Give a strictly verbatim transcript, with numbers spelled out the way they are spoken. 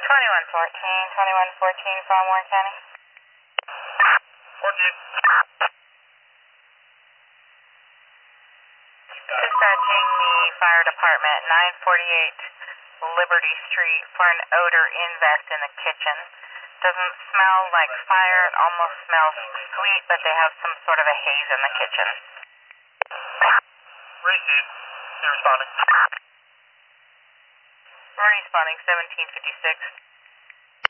twenty-one fourteen, twenty-one fourteen from Warren County. fourteen. Dispatching the fire department, nine forty-eight Liberty Street, for an odor invest in the kitchen. Doesn't smell like fire, it almost smells sweet, but they have some sort of a haze in the kitchen. Received. They're responding. We're responding, seventeen fifty-six.